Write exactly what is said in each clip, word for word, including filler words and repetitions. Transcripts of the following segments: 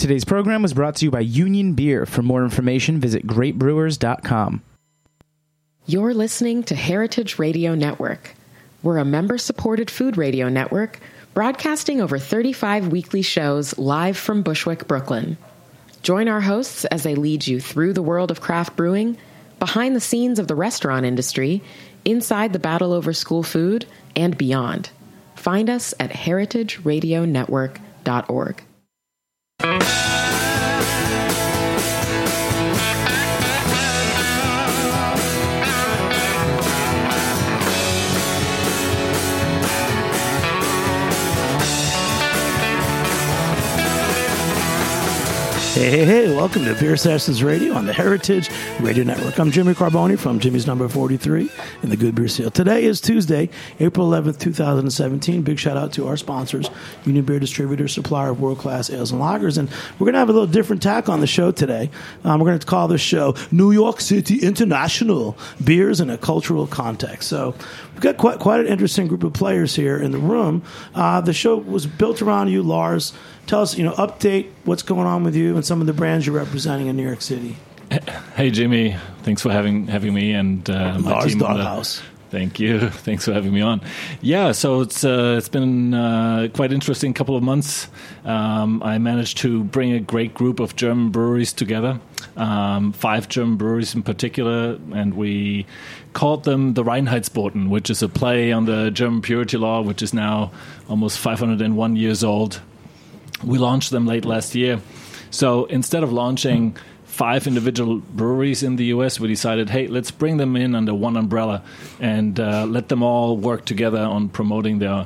Today's program was brought to you by Union Beer. For more information, visit great brewers dot com. You're listening to Heritage Radio Network. We're a member-supported food radio network broadcasting over thirty-five weekly shows live from Bushwick, Brooklyn. Join our hosts as they lead you through the world of craft brewing, behind the scenes of the restaurant industry, inside the battle over school food, and beyond. Find us at heritage radio network dot org. Hey, hey, hey, welcome to Beer Sessions Radio on the Heritage Radio Network. I'm Jimmy Carboni from Jimmy's Number forty-three in the Good Beer Seal. Today is Tuesday, April eleventh, twenty seventeen. Big shout out to our sponsors, Union Beer Distributor, supplier of world-class ales and lagers. And we're going to have a little different tack on the show today. Um, we're going to call this show New York City International Beers in a Cultural Context. So we've got quite, quite an interesting group of players here in the room. Uh, the show was built around you, Lars. Tell us, you know, update what's going on with you and some of the brands you're representing in New York City. Hey, Jimmy. Thanks for having having me and uh, my Lars team. Doghouse. Thank you. Thanks for having me on. Yeah, so it's uh, it's been uh, quite interesting couple of months. Um, I managed to bring a great group of German breweries together, um, five German breweries in particular, and we called them the Reinheitsboten, which is a play on the German purity law, which is now almost five hundred one years old. We launched them late last year. So instead of launching five individual breweries in the U S, we decided, hey, let's bring them in under one umbrella and uh, let them all work together on promoting their,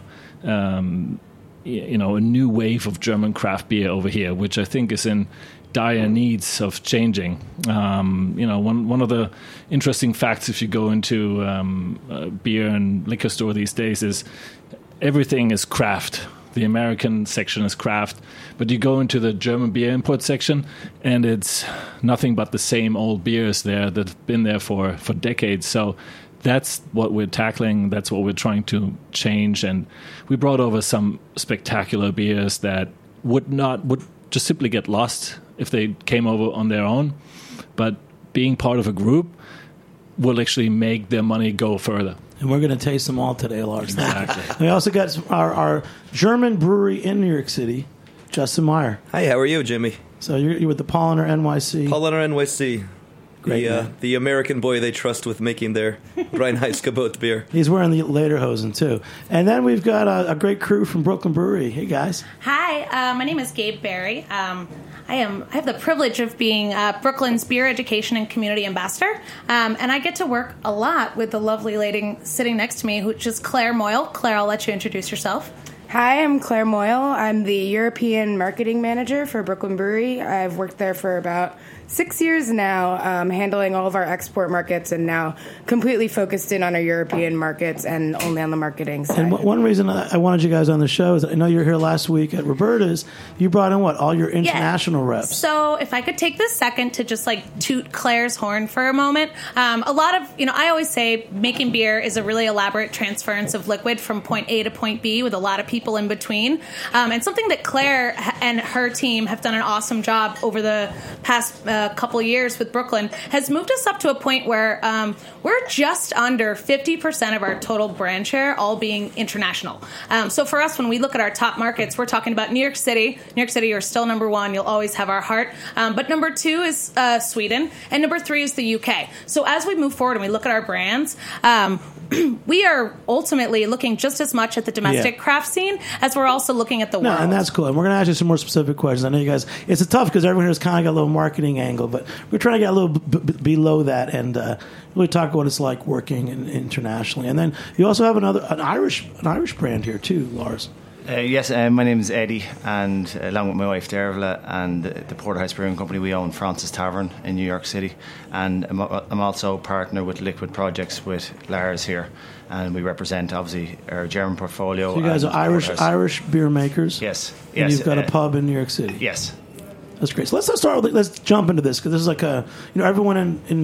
um, you know, a new wave of German craft beer over here, which I think is in dire needs of changing. Um, you know, one one of the interesting facts if you go into um, a beer and liquor store these days is everything is craft. The American section is craft, but you go into the German beer import section, and it's nothing but the same old beers there that have been there for, for decades. So that's what we're tackling. That's what we're trying to change. And we brought over some spectacular beers that would not would just simply get lost if they came over on their own. But being part of a group will actually make their money go further. And we're going to taste them all today, Lars. Exactly. We also got our, our German brewery in New York City, Justin Meyer. Hi, how are you, Jimmy? So you're, you're with the Polliner N Y C. Polliner N Y C. Great the, uh, man. the American boy they trust with making their Reinheitsgebot beer. He's wearing the lederhosen, too. And then we've got a, a great crew from Brooklyn Brewery. Hey, guys. Hi, uh, my name is Gabe Barry. Um, I am. I have the privilege of being uh, Brooklyn's Beer Education and Community Ambassador, um, and I get to work a lot with the lovely lady sitting next to me, which is Claire Moyle. Claire, I'll let you introduce yourself. Hi, I'm Claire Moyle. I'm the European Marketing Manager for Brooklyn Brewery. I've worked there for about six years now, um, handling all of our export markets, and now completely focused in on our European markets and only on the marketing side. And one reason I wanted you guys on the show is I know you were here last week at Roberta's. You brought in, what, all your international yeah. reps? So if I could take this second to just like toot Claire's horn for a moment. Um, a lot of, you know, I always say making beer is a really elaborate transference of liquid from point A to point B with a lot of people in between. Um, and something that Claire and her team have done an awesome job over the past uh, a couple years with Brooklyn has moved us up to a point where um, we're just under fifty percent of our total brand share all being international. Um, so for us, when we look at our top markets, we're talking about New York City. New York City, you're still number one. You'll always have our heart. Um, but number two is uh, Sweden. And number three is the U K. So as we move forward and we look at our brands, um, we are ultimately looking just as much at the domestic Yeah. craft scene as we're also looking at the No, world. and that's cool. And we're going to ask you some more specific questions. I know you guys, it's a tough because everyone here's kind of got a little marketing angle, but we're trying to get a little b- b- below that and uh, really talk about what it's like working in, internationally. And then you also have another an Irish an Irish brand here too, Lars. Uh, yes, uh, my name is Eddie, and uh, along with my wife Dervla and the, the Porterhouse Brewing Company, we own Francis Tavern in New York City, and I'm, I'm also partner with Liquid Projects with Lars here, and we represent obviously our German portfolio. So you guys and are Irish Porterhouse. Irish beer makers. Yes, And yes. you've got uh, a pub in New York City. Yes. That's great. So let's let's start with let's jump into this because this is like a you know everyone in, in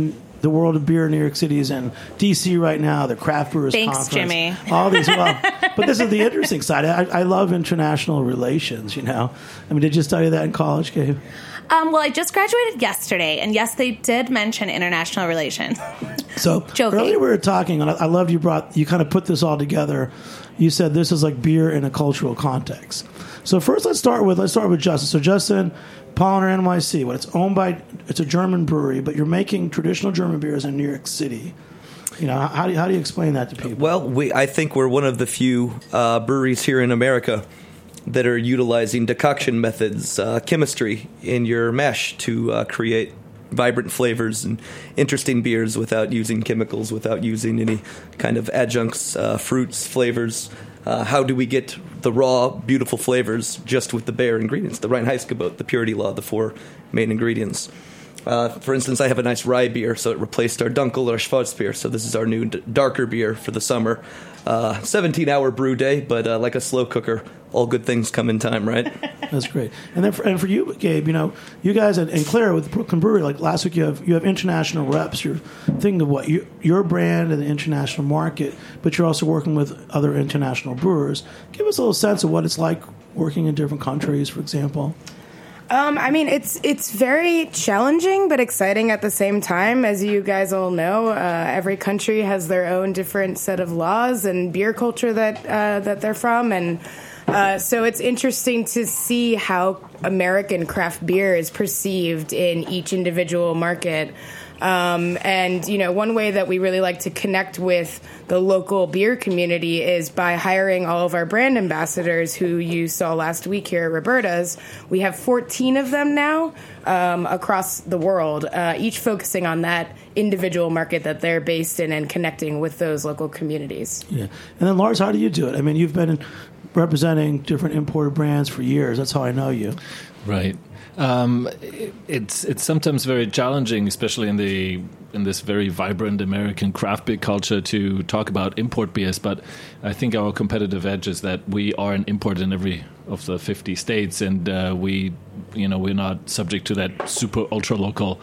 the world of beer in New York City is in D C right now, the Craft Brewers Thanks, Conference. Jimmy. All these, well, but this is the interesting side. I, I love international relations, you know. I mean, did you study that in college, Gabe? Um, well, I just graduated yesterday, and yes, they did mention international relations. So Joking. earlier we were talking, and I, I loved you brought, you kind of put this all together. You said this is like beer in a cultural context. So first, let's start with let's start with Justin. So Justin, Polliner N Y C, what it's owned by, it's a German brewery, but you're making traditional German beers in New York City. You know, how do you, how do you explain that to people? Well, we I think we're one of the few uh, breweries here in America that are utilizing decoction methods, uh, chemistry in your mash to uh, create vibrant flavors and interesting beers without using chemicals, without using any kind of adjuncts, uh, fruits, flavors. Uh, how do we get the raw, beautiful flavors just with the bare ingredients? The Reinheitsgebot, the purity law, the four main ingredients. Uh, for instance, I have a nice rye beer, so it replaced our Dunkel or Schwarzbier. So this is our new d- darker beer for the summer. Uh, seventeen-hour brew day, but uh, like a slow cooker, all good things come in time, right? That's great. And then for, and for you, Gabe, you know, you guys and, and Claire with Brooklyn Brewery, like last week, you have you have international reps. You're thinking of what you, your brand and the international market, but you're also working with other international brewers. Give us a little sense of what it's like working in different countries, for example. Um, I mean, it's it's very challenging but exciting at the same time. As you guys all know, uh, every country has their own different set of laws and beer culture that uh, that they're from, and uh, so it's interesting to see how American craft beer is perceived in each individual market. Um, and, you know, one way that we really like to connect with the local beer community is by hiring all of our brand ambassadors who you saw last week here at Roberta's. We have fourteen of them now um, across the world, uh, each focusing on that individual market that they're based in and connecting with those local communities. Yeah. And then, Lars, how do you do it? I mean, you've been representing different imported brands for years. That's how I know you. Right. Um, it, it's it's sometimes very challenging, especially in the in this very vibrant American craft beer culture, to talk about import beers. But I think our competitive edge is that we are an import in every of the fifty states, and uh, we, you know, we're not subject to that super ultra local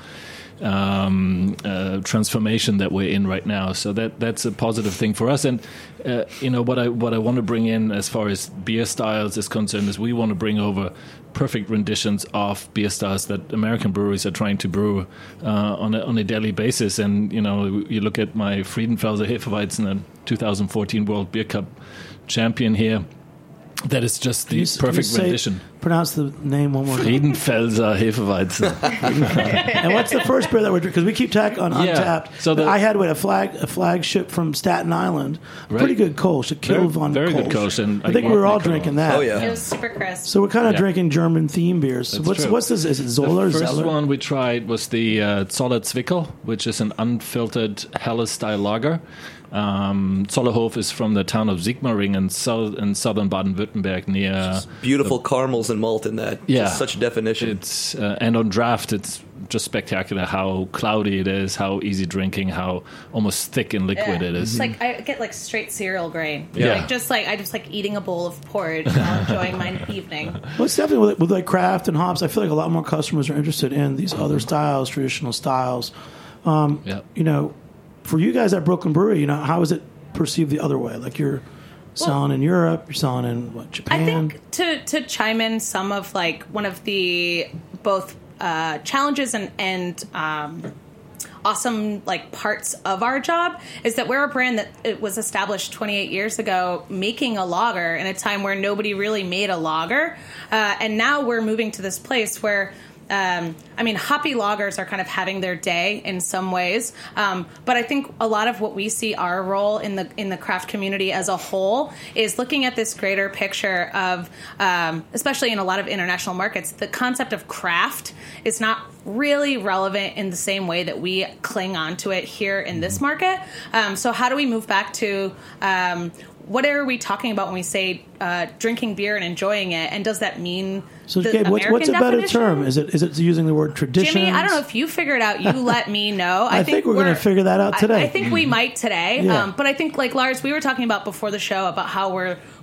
um, uh, transformation that we're in right now. So that that's a positive thing for us. And uh, you know what I what I want to bring in as far as beer styles is concerned is we want to bring over perfect renditions of beer styles that American breweries are trying to brew uh, on a on a daily basis. And you know, you look at my Friedenfelser Hefeweizen, a two thousand fourteen World Beer Cup champion here. That is just the you, perfect say, rendition. Pronounce the name one more time. Friedenfelser Hefeweizen. And what's the first beer that we're drinking? Because we keep track on Yeah, Untapped. so the- I had what, a flag a flagship from Staten Island. Right. Pretty good Kolsch. A Kill Very- von very good Kolsch. Kolsch, and I think I we were all like drinking Kolsch. that. Oh, yeah. It was super crisp. So we're kind of Yeah. drinking German theme beers. So That's what's true. what's this? Is it Zoller? The first Zeller? one we tried was the uh, Zoller Zwickel, which is an unfiltered Helles-style lager. Um, Zollerhof is from the town of Sigmaringen in, south, in southern Baden-Württemberg near... Beautiful caramels and malt in that. Yeah. Just such definition. It's uh, and on draft, it's just spectacular how cloudy it is, how easy drinking, how almost thick and liquid Yeah. it is. It's like I get like straight cereal grain. Yeah. Like just like I just like eating a bowl of porridge while enjoying my evening. Well, it's definitely with, with like craft and hops. I feel like a lot more customers are interested in these other styles, traditional styles. Um, Yeah. You know, for you guys at Brooklyn Brewery, you know, how is it perceived the other way? Like you're selling in Europe, you're selling in what, Japan? I think to to chime in some of like one of the both uh, challenges and and um, awesome like parts of our job is that we're a brand that it was established twenty-eight years ago, making a lager in a time where nobody really made a lager, uh, and now we're moving to this place where. Um, I mean, hoppy lagers are kind of having their day in some ways, um, but I think a lot of what we see our role in the in the craft community as a whole is looking at this greater picture of, um, especially in a lot of international markets, the concept of craft is not really relevant in the same way that we cling on to it here in this market. Um, so how do we move back to um, what are we talking about when we say uh, drinking beer and enjoying it, and does that mean So, the Gabe, what's, American what's a better definition? term? Is it is it using the word tradition? Jimmy, I don't know if you figured out. You let me know. I think we're gonna figure that out today. I, I think we might today. Yeah. Um, but I think, like Lars, we were talking about before the show about how we're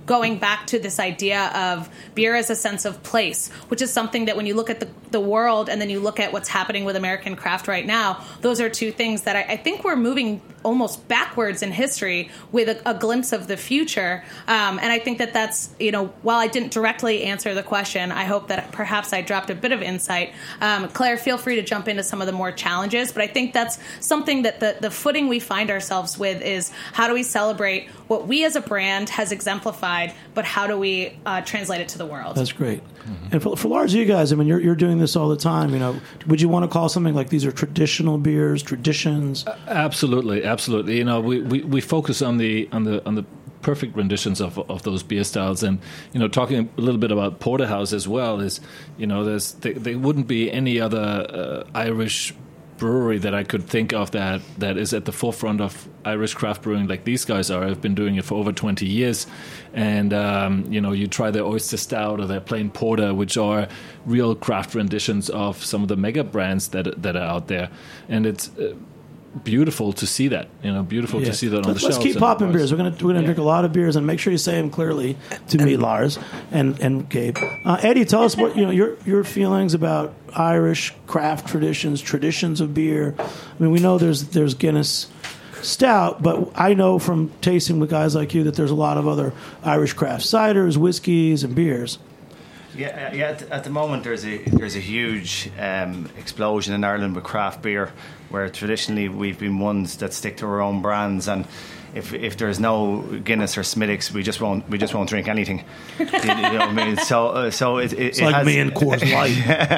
going back to this idea of beer as a sense of place, which is something that when you look at the, the world and then you look at what's happening with American craft right now, those are two things that I, I think we're moving almost backwards in history with a, a glimpse of the future. Um, and I think that that's, you know, while I didn't directly answer the question, I hope that perhaps I dropped a bit of insight. Um, Claire, feel free to jump into some of the more challenges, but I think that's something that the, the footing we find ourselves with is how do we celebrate what we as a brand has exemplified, but how do we uh, translate it to the world? That's great. Mm-hmm. And for, for large you guys, I mean, you're, you're doing this all the time. You know, would you want to call something like these are traditional beers, traditions? Uh, absolutely, absolutely. You know, we, we, we focus on the on the on the perfect renditions of of those beer styles, and you know, talking a little bit about porterhouse as well is, you know, there's there, there wouldn't be any other uh, Irish brewery that I could think of that that is at the forefront of Irish craft brewing like these guys are. I've been doing it for over twenty years, and um, you know, you try their oyster stout or their plain porter, which are real craft renditions of some of the mega brands that that are out there, and it's uh, beautiful to see that. You know, beautiful yeah. to see that on let's, the let's shelves. Let's keep popping beers. We're gonna we're gonna yeah. drink a lot of beers, and make sure you say them clearly to me, Lars and and Gabe. Uh, Eddie, tell us what you know your your feelings about Irish craft traditions, traditions of beer. I mean, we know there's there's Guinness Stout, but I know from tasting with guys like you that there's a lot of other Irish craft ciders, whiskeys, and beers. Yeah, yeah. At, at the moment, there's a there's a huge um, explosion in Ireland with craft beer, where traditionally we've been ones that stick to our own brands, and if if there's no Guinness or Smithwick's, we just won't we just won't drink anything. you, you know what I mean? So uh, so it, it, it's it like has, me and Coors Light.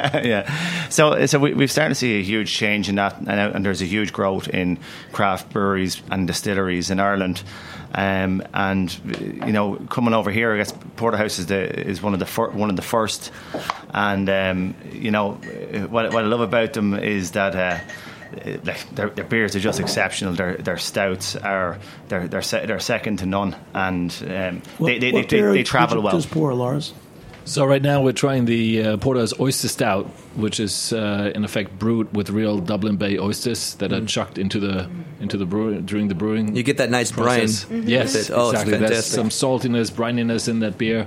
yeah. So so we, we've started to see a huge change in that, and, and there's a huge growth in craft breweries and distilleries in Ireland. Um, and you know, coming over here, I guess Porterhouse is the is one of the fir- one of the first. And um, you know, what what I love about them is that uh, like their, their beers are just exceptional. Their their stouts are they're they're, se- they're second to none, and um, what, they they, what they, they, they travel did you well. Just pour, Lars. So right now we're trying the uh, Porterhouse Oyster Stout, which is uh, in effect brewed with real Dublin Bay oysters that mm. are chucked into the into the brew during the brewing. You get that nice process. brine. Yes, oh, exactly. It's There's some saltiness, brininess in that beer.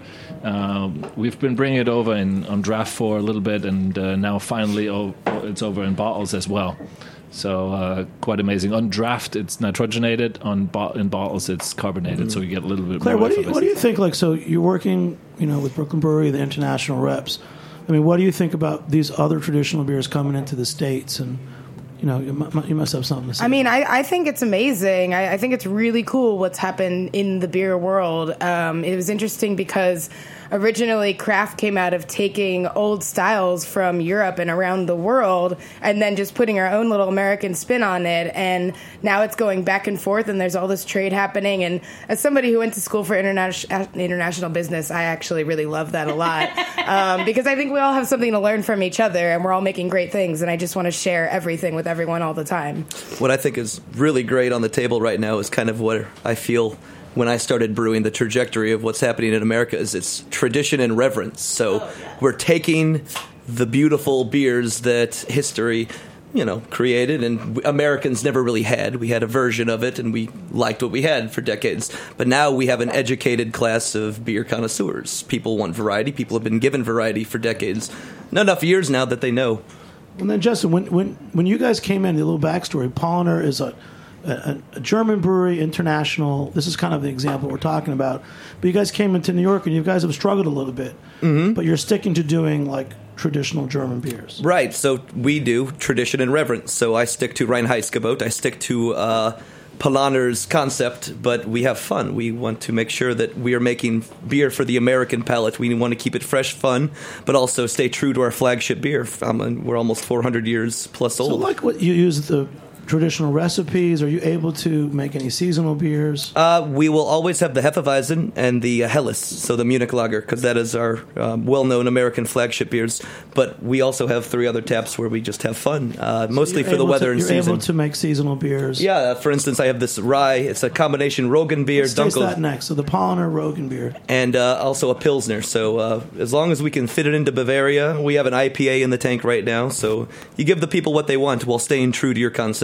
Um, we've been bringing it over in, on draft for a little bit, and uh, now finally oh, it's over in bottles as well. So uh, quite amazing. On draft, it's nitrogenated. On bo- in bottles, it's carbonated. Mm. So you get a little bit Claire, more. what do you what do you think? Like, so you're working, you know, with Brooklyn Brewery, the international reps. I mean, what do you think about these other traditional beers coming into the States? And you know, you, mu- you must have something to say. I mean, I, I think it's amazing. I, I think it's really cool what's happened in the beer world. Um, it was interesting because originally craft came out of taking old styles from Europe and around the world and then just putting our own little American spin on it. And now it's going back and forth, and there's all this trade happening. And as somebody who went to school for international international business, I actually really love that a lot um, because I think we all have something to learn from each other, and we're all making great things. And I just want to share everything with everyone all the time. What I think is really great on the table right now is kind of what I feel when I started brewing. The trajectory of what's happening in America is it's tradition and reverence. So oh, yeah. we're taking the beautiful beers that history, you know, created and Americans never really had. We had a version of it and we liked what we had for decades. But now we have an educated class of beer connoisseurs. People want variety. People have been given variety for decades. Not enough years now that they know. And then, Justin, when when when you guys came in, the little backstory, Polliner is a A, a German brewery, international. This is kind of the example we're talking about. But you guys came into New York, and you guys have struggled a little bit. Mm-hmm. But you're sticking to doing like traditional German beers, right? So we do tradition and reverence. So I stick to Reinheitsgebot. I stick to uh, Polliner's concept, but we have fun. We want to make sure that we are making beer for the American palate. We want to keep it fresh, fun, but also stay true to our flagship beer. Um, we're almost four hundred years plus old. So, like what you use the traditional recipes? Are you able to make any seasonal beers? Uh, we will always have the Hefeweizen and the uh, Helles, so the Munich Lager, because that is our um, well-known American flagship beers. But we also have three other taps where we just have fun, uh, so mostly for the weather to, and you're season. You're able to make seasonal beers? Yeah, uh, for instance, I have this rye. It's a combination Rogan beer. Let's taste that next. So the Polliner Rogan beer. And uh, also a Pilsner. So uh, as long as we can fit it into Bavaria, we have an I P A in the tank right now. So you give the people what they want while staying true to your concept.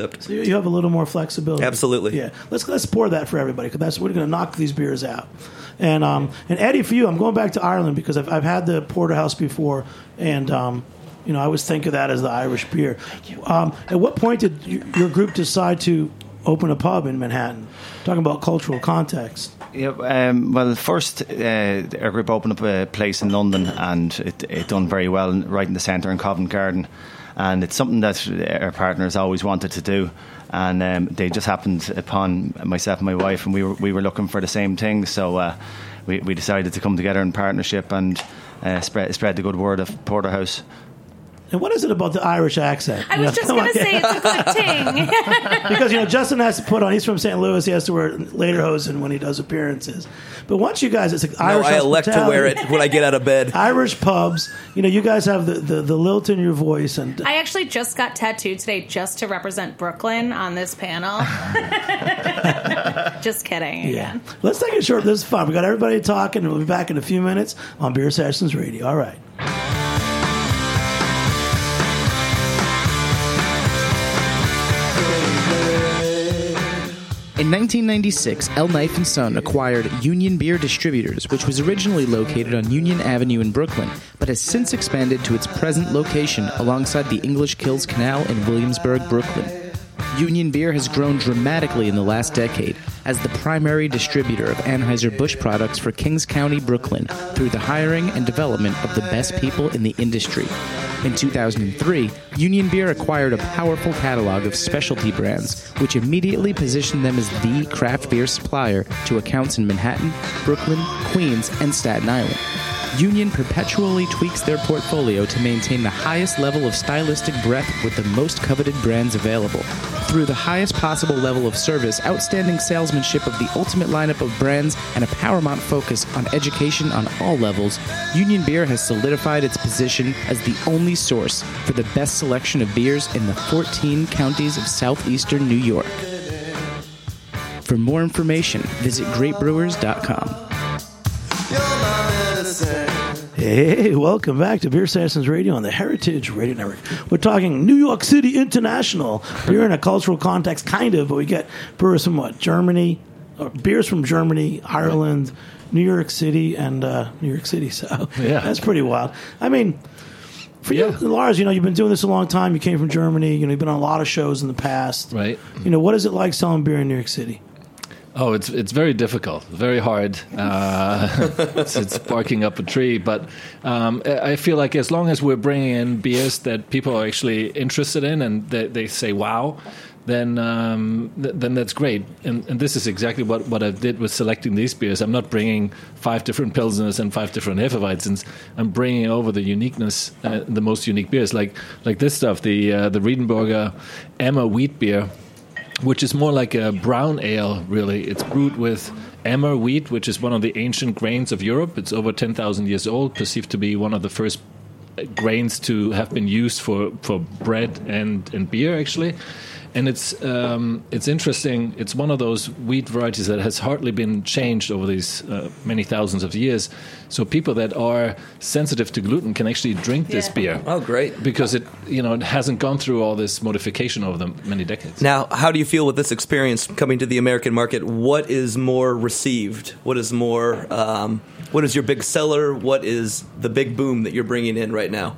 concept. So you you have a little more flexibility. Absolutely. Yeah. Let's let's pour that for everybody because that's we're going to knock these beers out. And um and Eddie, for you, I'm going back to Ireland because I've I've had the porterhouse before, and um you know I always think of that as the Irish beer. Um, at what point did you, your group decide to open a pub in Manhattan? Talking about cultural context. Yeah, um, well, first, uh, our group opened up a place in London, and it, it done very well right in the centre in Covent Garden. And it's something that our partners always wanted to do. And um, they just happened upon myself and my wife, and we were we were looking for the same thing. So uh, we we decided to come together in partnership and uh, spread spread the good word of Porterhouse. And what is it about the Irish accent? I You was know, just come going on. to say it's a good thing. Because, you know, Justin has to put on, he's from Saint Louis, he has to wear lederhosen when he does appearances. But once you guys, it's like No, Irish I elect to wear it hospitality, when I get out of bed. Irish pubs, you know, you guys have the, the, the lilt in your voice. And I actually just got tattooed today just to represent Brooklyn on this panel. Just kidding. yeah. Again. Let's take it short. This is fun. We got everybody talking, and we'll be back in a few minutes on Beer Sessions Radio. All right. In nineteen ninety-six, El Knife and Son acquired Union Beer Distributors, which was originally located on Union Avenue in Brooklyn, but has since expanded to its present location alongside the English Kills Canal in Williamsburg, Brooklyn. Union Beer has grown dramatically in the last decade as the primary distributor of Anheuser-Busch products for Kings County, Brooklyn, through the hiring and development of the best people in the industry. In two thousand three, Union Beer acquired a powerful catalog of specialty brands, which immediately positioned them as the craft beer supplier to accounts in Manhattan, Brooklyn, Queens, and Staten Island. Union perpetually tweaks their portfolio to maintain the highest level of stylistic breadth with the most coveted brands available. Through the highest possible level of service, outstanding salesmanship of the ultimate lineup of brands, and a paramount focus on education on all levels, Union Beer has solidified its position as the only source for the best selection of beers in the fourteen counties of southeastern New York. For more information, visit great brewers dot com. Hey, welcome back to Beer Sessions Radio on the Heritage Radio Network. We're talking New York City International. Beer in a cultural context, kind of, but we get brewers from what? Germany, or beers from Germany, Ireland, New York City, and uh, New York City. So Yeah. that's pretty wild. I mean, for Yeah. you, Lars, you know, you've been doing this a long time. You came from Germany. You know, you've been on a lot of shows in the past. Right. You know, what is it like selling beer in New York City? Oh, it's it's very difficult, very hard. Uh, it's, it's barking up a tree, but um, I feel like as long as we're bringing in beers that people are actually interested in and they, they say wow, then um, th- then that's great. And, and this is exactly what, what I did with selecting these beers. I'm not bringing five different Pilsners and five different Hefeweizens. I'm bringing over the uniqueness, uh, the most unique beers, like like this stuff, the uh, the Riedenburger Emmer wheat beer, which is more like a brown ale, really. It's brewed with emmer wheat, which is one of the ancient grains of Europe. It's over ten thousand years old, perceived to be one of the first grains to have been used for, for bread and, and beer, actually. And it's um, it's interesting. It's one of those wheat varieties that has hardly been changed over these uh, many thousands of years. So people that are sensitive to gluten can actually drink this Yeah. beer. Oh, great. Because it, you know, it hasn't gone through all this modification over the many decades. Now, how do you feel with this experience coming to the American market? What is more received? What is more? Um, what is your big seller? What is the big boom that you're bringing in right now?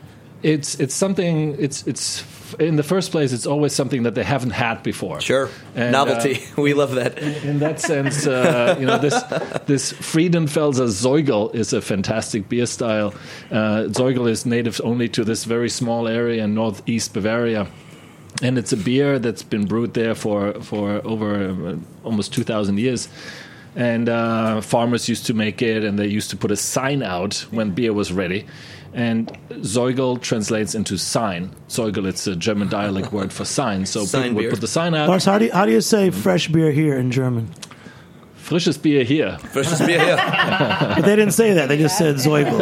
It's it's something. It's it's in the first place. It's always something that they haven't had before. Sure, And, novelty. uh, we love that. In that sense, uh, you know, this this Friedenfelser Zeugel is a fantastic beer style. Uh, Zeugel is native only to this very small area in northeast Bavaria. And it's a beer that's been brewed there for, for over uh, almost two thousand years. And uh, farmers used to make it, and they used to put a sign out when beer was ready. And Zeugel translates into sign. Zeugel, it's a German dialect word for sign. So Sign people would beer. put the sign out. Lars, how do you, how do you say fresh beer here in German? Frisches Bier here. Versus beer, yeah. But they didn't say that. They just said Zeugel.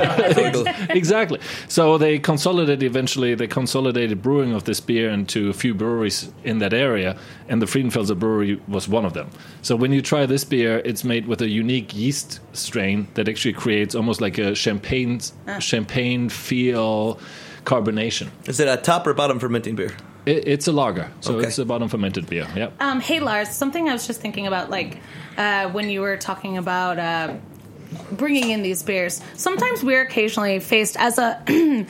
Exactly. So they consolidated eventually, they consolidated brewing of this beer into a few breweries in that area, and the Friedenfelser Brewery was one of them. So when you try this beer, it's made with a unique yeast strain that actually creates almost like a champagne, champagne feel carbonation. Is it a top or bottom fermenting beer? It, it's a lager, so Okay. it's a bottom fermented beer. Yep. Um, hey Lars, something I was just thinking about, like uh, when you were talking about uh, bringing in these beers. Sometimes we're occasionally faced as a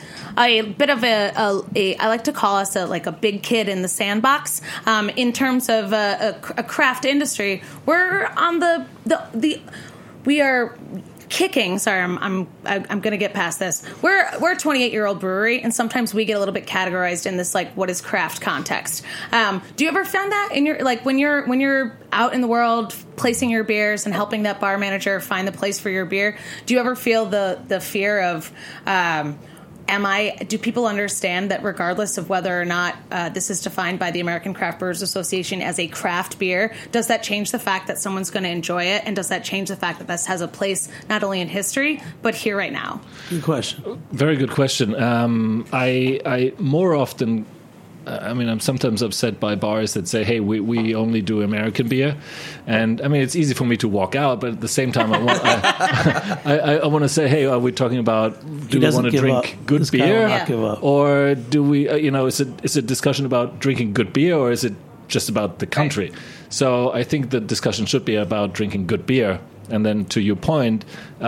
a bit of a, a, a I like to call us a, like a big kid in the sandbox um, in terms of a, a, a craft industry. We're on the the the we are. Kicking, sorry, I'm I'm I'm going to get past this. We're we're a twenty-eight year old brewery, and sometimes we get a little bit categorized in this like what is craft context. Um, do you ever found that in your like when you're when you're out in the world placing your beers and helping that bar manager find the place for your beer? Do you ever feel the the fear of um, Am I? Do people understand that regardless of whether or not uh, this is defined by the American Craft Brewers Association as a craft beer, does that change the fact that someone's going to enjoy it? And does that change the fact that this has a place not only in history, but here right now? Good question. Very good question. Um, I, I more often... I mean, I'm sometimes upset by bars that say, hey, we, we only do American beer. And, I mean, it's easy for me to walk out, but at the same time, I want I, I, I want to say, hey, are we talking about do we want to drink up. good This guy beer? will not give up. Or do we, uh, you know, is it is it a discussion about drinking good beer, or is it just about the country? Right. So I think the discussion should be about drinking good beer. And then to your point,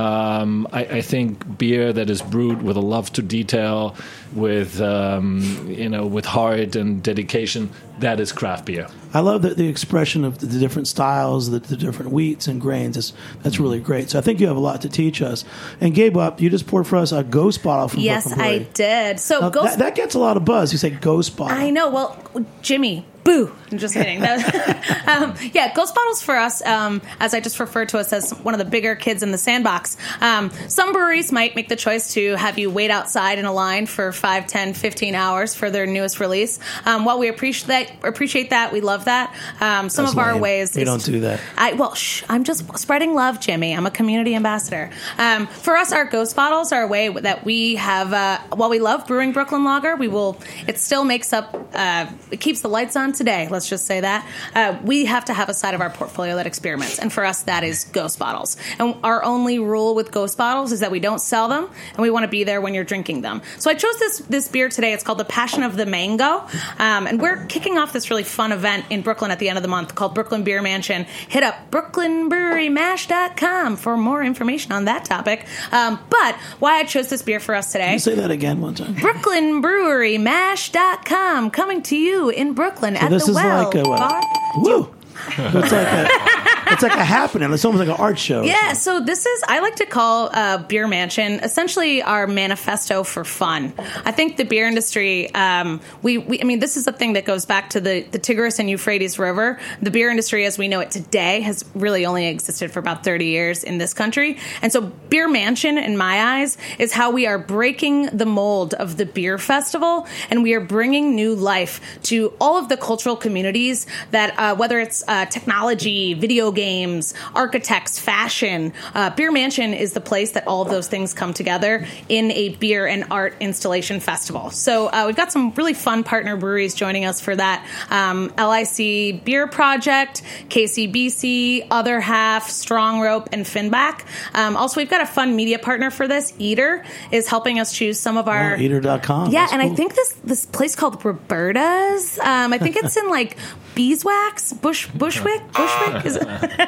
um, I, I think beer that is brewed with a love to detail, with um, you know, with heart and dedication, that is craft beer. I love the, the expression of the, the different styles, the, the different wheats and grains. That's, that's really great. So I think you have a lot to teach us. And Gabe, up, you just poured for us a Ghost bottle from Yes, Brooklyn I Brewery. did. So Now, Ghost. that, that gets a lot of buzz. You say Ghost bottle. I know. Well, Jimmy. Boo! I'm just kidding. That, um, yeah, Ghost Bottles for us, um, as I just referred to us as one of the bigger kids in the sandbox. Um, some breweries might make the choice to have you wait outside in a line for five, ten, fifteen hours for their newest release. Um, while we appreciate that, appreciate that, we love that. Um, some That's of our lame. ways. We is don't do that. I, well, shh, I'm just spreading love, Jimmy. I'm a community ambassador. Um, for us, our Ghost Bottles are a way that we have, uh, while we love brewing Brooklyn Lager, we will, it still makes up, uh, it keeps the lights on today. Let's just say that. Uh, we have to have a side of our portfolio that experiments. And for us, that is Ghost Bottles. And our only rule with Ghost Bottles is that we don't sell them, and we want to be there when you're drinking them. So I chose this this beer today. It's called the Passion of the Mango. Um, and we're kicking off this really fun event in Brooklyn at the end of the month called Brooklyn Beer Mansion. Hit up brooklyn brewery mash dot com for more information on that topic. Um, but why I chose this beer for us today. Can you say that again one time? brooklyn brewery mash dot com, coming to you in Brooklyn So at this the is Well like a what? Bar. Woo! It's like a, it's like a happening. It's almost like an art show. or Yeah, something. so this is, I like to call uh, Beer Mansion essentially our manifesto for fun. I think the beer industry, um, we, we, I mean, this is a thing that goes back to the, the Tigris and Euphrates River. The beer industry as we know it today has really only existed for about thirty years in this country. And so Beer Mansion, in my eyes, is how we are breaking the mold of the beer festival, and we are bringing new life to all of the cultural communities that, uh, whether it's uh, technology, video games, architects, fashion. Uh, Beer Mansion is the place that all of those things come together in a beer and art installation festival. So uh, we've got some really fun partner breweries joining us for that. Um, L I C Beer Project, K C B C, Other Half, Strong Rope, and Finback. Um, also, we've got a fun media partner for this. Eater is helping us choose some of our... Oh, eater dot com. Yeah, That's and cool. I think this this place called Roberta's. Um, I think it's in like Beeswax, Bush, Bushwick, Bushwick. Is it?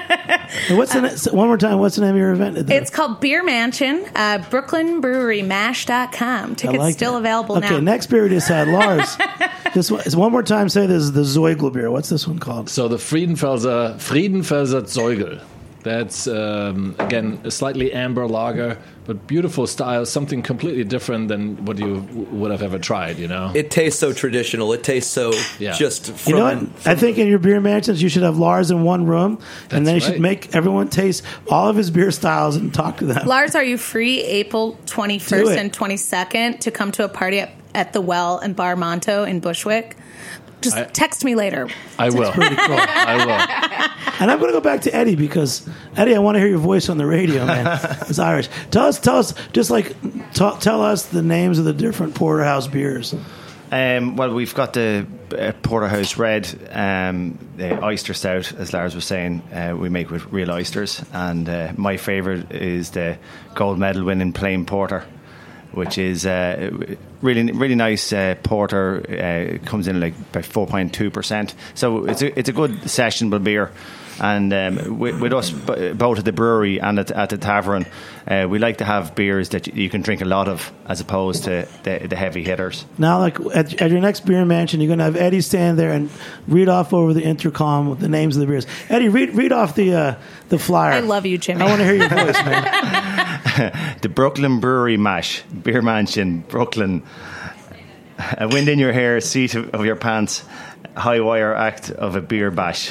Hey, what's the ne- one more time? What's the name of your event? It's called Beer Mansion. Uh, brooklyn brewery mash dot com. I Tickets like still that. available okay, now. Okay, next beer we just had, Lars. This one, one more time. Say this is the Zeugel beer. What's this one called? So the Friedenfelser, Friedenfelser Zeugel. That's, um, again, a slightly amber lager, but beautiful style, something completely different than what you w- would have ever tried, you know? It tastes so traditional. It tastes so Yeah. just from... You know what? from I think in your beer mansions, you should have Lars in one room, and then you That's should right. make everyone taste all of his beer styles and talk to them. Lars, are you free April twenty-first Do it. and twenty-second to come to a party at, at the Well in Bar Monto in Bushwick? Just I- text me later. I will. Pretty cool. I will. And I'm going to go back to Eddie because Eddie, I want to hear your voice on the radio, man. It's Irish. Tell us, tell us, just like t- tell us the names of the different porterhouse beers. Um, well, we've got the uh, Porterhouse Red, um, the oyster stout, as Lars was saying. Uh, we make with real oysters, and uh, my favourite is the gold medal winning plain porter which is uh, really really nice uh, porter. Uh, comes in like by four point two percent. So it's a it's a good sessionable beer. And um, with, with us, both at the brewery and at, at the tavern, uh, we like to have beers that you can drink a lot of, as opposed to the, the heavy hitters. Now, like at, at your next beer mansion, you're going to have Eddie stand there and read off over the intercom with the names of the beers. Eddie, read read off the uh, the flyer. I love you, Jimmy. I want to hear your voice, man. The Brooklyn Brewery Mash, Beer Mansion, Brooklyn. A wind in your hair, seat of, of your pants, high wire act of a beer bash.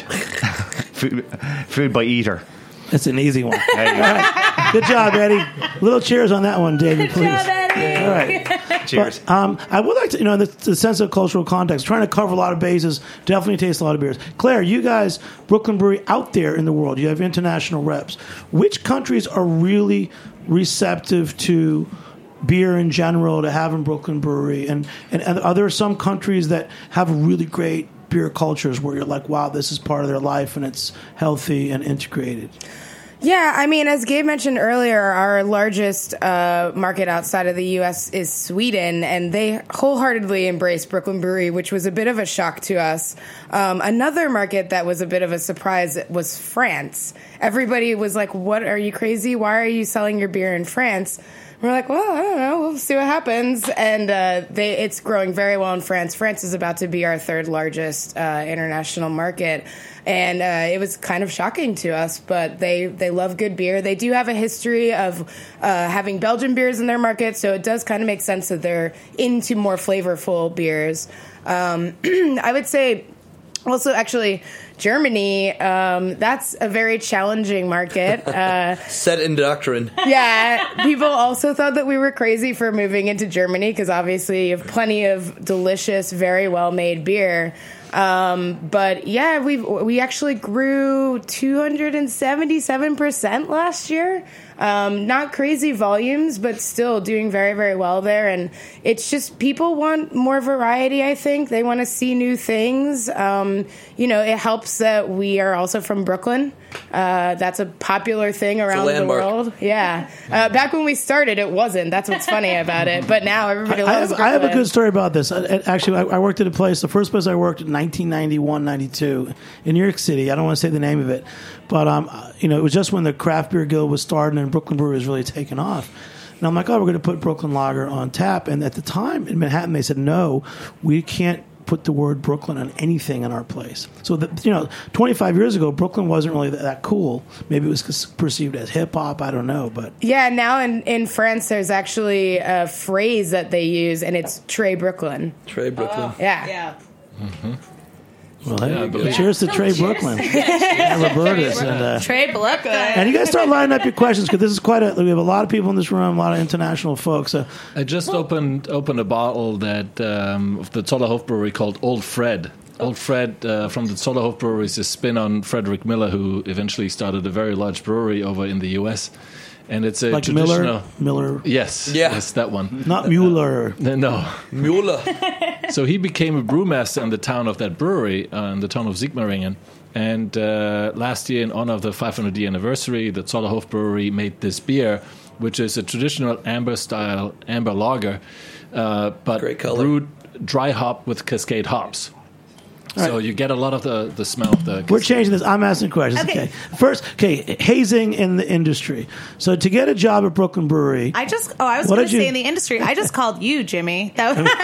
Food, food by eater. That's an easy one. All right. Good job, Eddie. Little cheers on that one, David, please. Good job, Eddie. All right. Cheers. But, um, I would like to, you know, the, the sense of cultural context, trying to cover a lot of bases, definitely taste a lot of beers. Claire, you guys, Brooklyn Brewery, out there in the world, you have international reps. Which countries are really receptive to beer in general, to have in Brooklyn Brewery? And, and, and are there some countries that have really great beer cultures where you're like, wow, this is part of their life and it's healthy and integrated? Yeah, I mean, as Gabe mentioned earlier, our largest uh, market outside of the U S is Sweden, and they wholeheartedly embraced Brooklyn Brewery, which was a bit of a shock to us. Um, another market that was a bit of a surprise was France. Everybody was like, what, are you crazy? Why are you selling your beer in France? We're like, well, I don't know. We'll see what happens. And uh, they, it's growing very well in France. France is about to be our third largest uh, international market. And uh, it was kind of shocking to us, but they, they love good beer. They do have a history of uh, having Belgian beers in their market, so it does kind of make sense that they're into more flavorful beers. Um, I would say also, actually, Germany, um, that's a very challenging market. Uh, Set in doctrine. Yeah, people also thought that we were crazy for moving into Germany because obviously you have plenty of delicious, very well-made beer. Um, but yeah, we we actually grew two hundred seventy-seven percent last year. Um, not crazy volumes, but still doing very, very well there. And it's just people want more variety, I think. They want to see new things. Um, you know, it helps that we are also from Brooklyn. Uh, that's a popular thing around the world. Yeah. Uh, back when we started, it wasn't. That's what's funny about it. But now everybody I, loves I have, Brooklyn. I have a good story about this. I, actually, I, I worked at a place, the first place I worked in nineteen ninety-one, ninety-two in New York City. I don't want to say the name of it. But, um, you know, it was just when the Craft Beer Guild was starting and Brooklyn Brewery was really taking off. And I'm like, oh, we're going to put Brooklyn Lager on tap. And at the time in Manhattan, they said, no, we can't put the word Brooklyn on anything in our place. So, the, you know, twenty-five years ago, Brooklyn wasn't really that, that cool. Maybe it was perceived as hip-hop. I don't know. But yeah, now in, in France, there's actually a phrase that they use, and it's Trey Brooklyn. Trey Brooklyn. Oh, yeah. Yeah. Mm-hmm. Well, hey, Yeah, cheers to Trey cheers. Brooklyn and Roberta's. And, uh, Trey Brooklyn. and you guys start lining up your questions because this is quite a. We have a lot of people in this room, a lot of international folks. So. I just opened opened a bottle that um, of the Zollerhof Brewery called Old Fred. Old Fred uh, from the Zollerhof Brewery is a spin on Frederick Miller, who eventually started a very large brewery over in the U S And it's a Like traditional Miller, Miller, Yes, Yeah. yes, that one. not Mueller. No. Müller. So he became a brewmaster in the town of that brewery, uh, in the town of Sigmaringen. And uh, last year, in honor of the five hundred year anniversary, the Zollerhof Brewery made this beer, which is a traditional amber-style amber lager, uh, but Great color. brewed dry hop with Cascade hops. So right. you get a lot of the, the smell of the... We're changing this. I'm asking questions. Okay. Okay. First, okay, hazing in the industry. So to get a job at Brooklyn Brewery. I just, oh, I was What going to did you- say in the industry. I just called you, Jimmy. That was,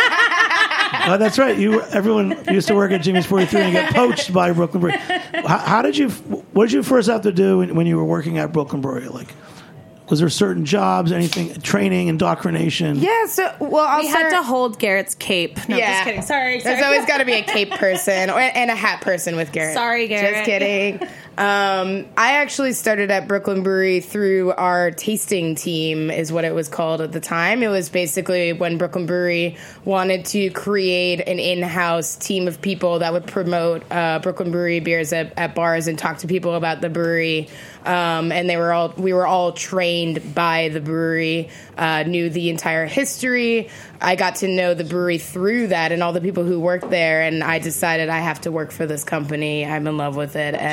Oh, that's right. You everyone used to work at Jimmy's forty-three and get poached by Brooklyn Brewery. How, how did you? What did you first have to do when, when you were working at Brooklyn Brewery? Like, was there certain jobs, anything, training, indoctrination? Yeah, so, well, I'll we start... had to hold Garrett's cape. No, Yeah. just kidding. Sorry, sorry. There's always got to be a cape person or, and a hat person with Garrett. Sorry, Garrett. Just kidding. Um, I actually started at Brooklyn Brewery through our tasting team, is what it was called at the time. It was basically when Brooklyn Brewery wanted to create an in-house team of people that would promote uh, Brooklyn Brewery beers at, at bars and talk to people about the brewery. Um, and they were all we were all trained by the brewery, uh, knew the entire history. I got to know the brewery through that and all the people who worked there, and I decided I have to work for this company. I'm in love with it, and uh,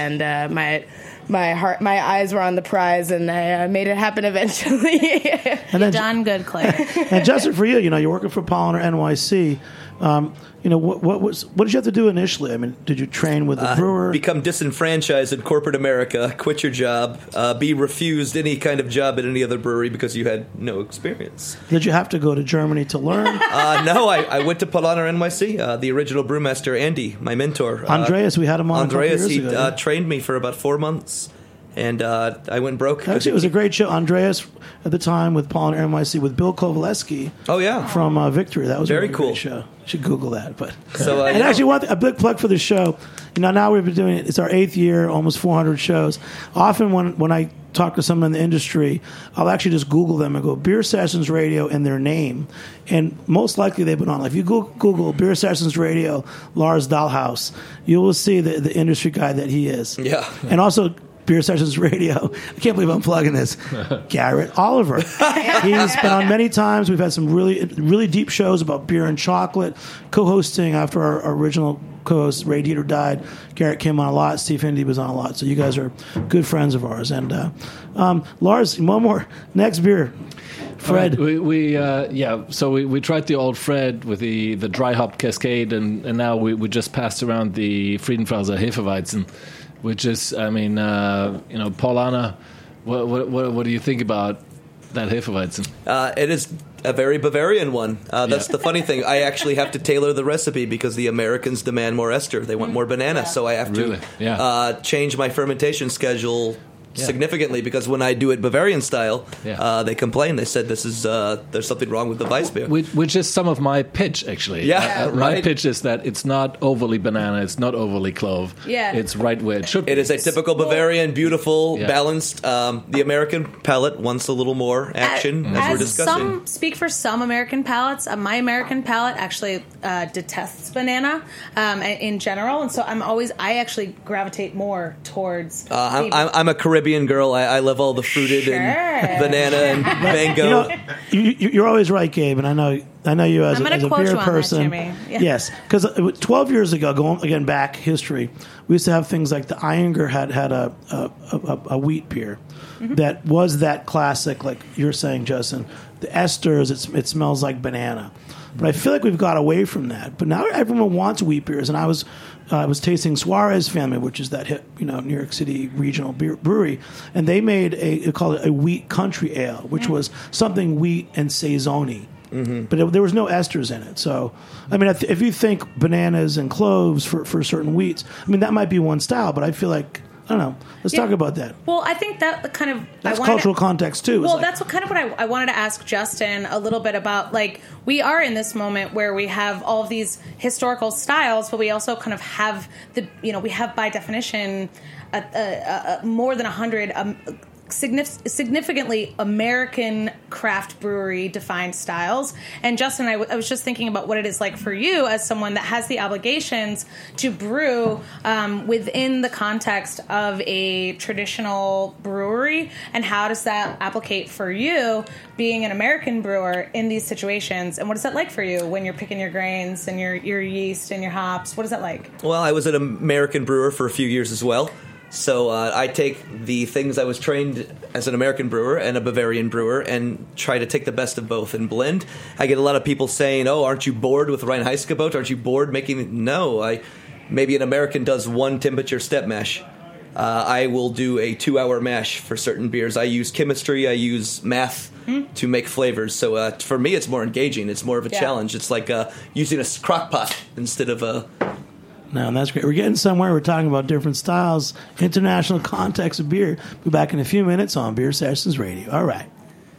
uh, my my heart, my eyes were on the prize, and I uh, made it happen eventually. And then, Done good, Claire. and Justin, for you, you know, you're working for Polliner N Y C. Um, you know, what, what was what did you have to do initially? I mean, did you train with the Uh, brewer? become disenfranchised in corporate America, quit your job, uh, be refused any kind of job at any other brewery because you had no experience. Did you have to go to Germany to learn? Uh, no, I, I went to Polliner N Y C. Uh, the original brewmaster, Andy, my mentor. Uh, Andreas, we had him on Andreas, a couple he years ago. uh, trained me for about four months, and uh, I went broke. Actually, it was a great show. Andreas, at the time, with Polliner N Y C, with Bill Kovaleski. Oh, yeah. From uh, Victory. That was Very a really cool. great show. You should Google that. But So, uh, and yeah. actually, one th- a big plug for the show. You know, now we've been doing it. It's our eighth year, almost four hundred shows. Often, when when I talk to someone in the industry, I'll actually just Google them and go Beer Sessions Radio and their name, and most likely they've been on. Like if you Google, Google Beer Sessions Radio, Lars Dahlhaus, you will see the the industry guy that he is. Yeah. And also, Beer Sessions Radio. I can't believe I'm plugging this. Garrett Oliver. He's been on many times. We've had some really, really deep shows about beer and chocolate. Co-hosting after our, our original co-host Radiator died. Garrett came on a lot. Steve Hindy was on a lot. So you guys are good friends of ours. And uh, um, Lars, one more. Next beer. Fred. Right, we, we uh, yeah. So we, we tried the old Fred with the, the dry hop Cascade, and, and now we, we just passed around the Friedenfelser Hefeweizen, which is, I mean, uh, you know, Paulaner. What, what what what do you think about that Hefeweizen? Uh, it is a very Bavarian one. Uh, that's Yeah. the funny thing. I actually have to tailor the recipe because the Americans demand more ester. They want more banana, so I have to Really? Yeah. uh, change my fermentation schedule Yeah. significantly because when I do it Bavarian style, Yeah. uh, they complain. They said this is uh, there's something wrong with the Weissbier. Which, which is some of my pitch, actually. Yeah, Uh, My right. pitch is that it's not overly banana, it's not overly clove. Yeah. It's right where it should be. It is a typical Bavarian, beautiful, Yeah. balanced. Um, the American palate wants a little more action, as, we're As discussing. some speak for some American palates, uh, my American palate actually uh, detests banana um, in general, and so I'm always I actually gravitate more towards. Uh, I'm, the- I'm, I'm a Caribbean girl. I, I love all the fruited Sure. and banana and mango. You know, you, you- you're always right, Gabe, and I know I know you as, I'm a, gonna as a quote beer you on that, person. Jimmy. Yeah. Yes, because twelve years ago, going again back history, we used to have things like the Iyengar had had a a, a, a wheat beer Mm-hmm. that was that classic, like you're saying, Justin. The esters, it's, it smells like banana. But I feel like we've got away from that. But now everyone wants wheat beers, and I was uh, I was tasting Suarez Family, which is that hit, you know, New York City regional beer, brewery, and they made a they called it a wheat country ale, which was something wheat and saison-y. Mm-hmm. But it, there was no esters in it. So, I mean, if, if you think bananas and cloves for, for certain wheats, I mean, that might be one style, but I feel like, I don't know. Let's Yeah. talk about that. Well, I think that kind of That's I wanted cultural to, context, too. It's Well, like- that's what kind of what I, I wanted to ask Justin a little bit about. Like, we are in this moment where we have all of these historical styles, but we also kind of have the, you know, we have by definition a, a, a, more than a hundred um, signif- significantly American craft brewery defined styles. And Justin, I, w- I was just thinking about what it is like for you as someone that has the obligations to brew um, within the context of a traditional brewery, and how does that applicate for you being an American brewer in these situations? And what is that like for you when you're picking your grains and your, your yeast and your hops? What is that like? Well, I was an American brewer for a few years as well. So uh, I take the things I was trained as an American brewer and a Bavarian brewer and try to take the best of both and blend. I get a lot of people saying, oh, aren't you bored with Reinheitsgebot? Aren't you bored making it? No, I maybe an American does one temperature step mash. Uh, I will do a two-hour mash for certain beers. I use chemistry. I use math mm. to make flavors. So uh, for me, it's more engaging. It's more of a Yeah. challenge. It's like uh, using a crock pot instead of a... No, and that's great. We're getting somewhere. We're talking about different styles, international context of beer. We'll be back in a few minutes on Beer Sessions Radio. All right.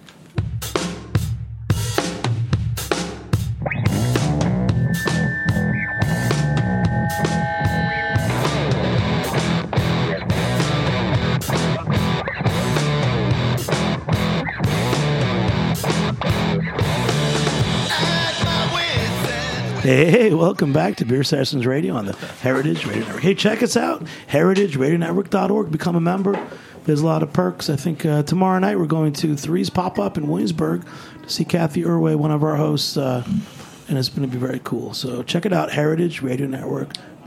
Hey, hey, welcome back to Beer Sessions Radio on the Heritage Radio Network. Hey, check us out, heritage radio network dot org. Become a member. There's a lot of perks. I think uh, tomorrow night we're going to Three's Pop-Up in Williamsburg to see Kathy Irway, one of our hosts, uh, and it's going to be very cool. So check it out, heritage radio network